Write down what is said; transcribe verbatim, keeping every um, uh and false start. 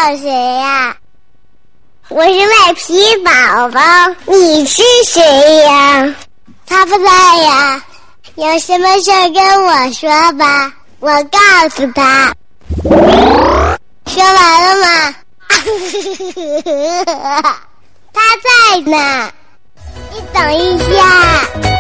找谁呀？我是麦皮宝宝，你是谁呀？他不在呀。有什么事跟我说吧，我告诉他。说完了吗？他在呢，你等一下。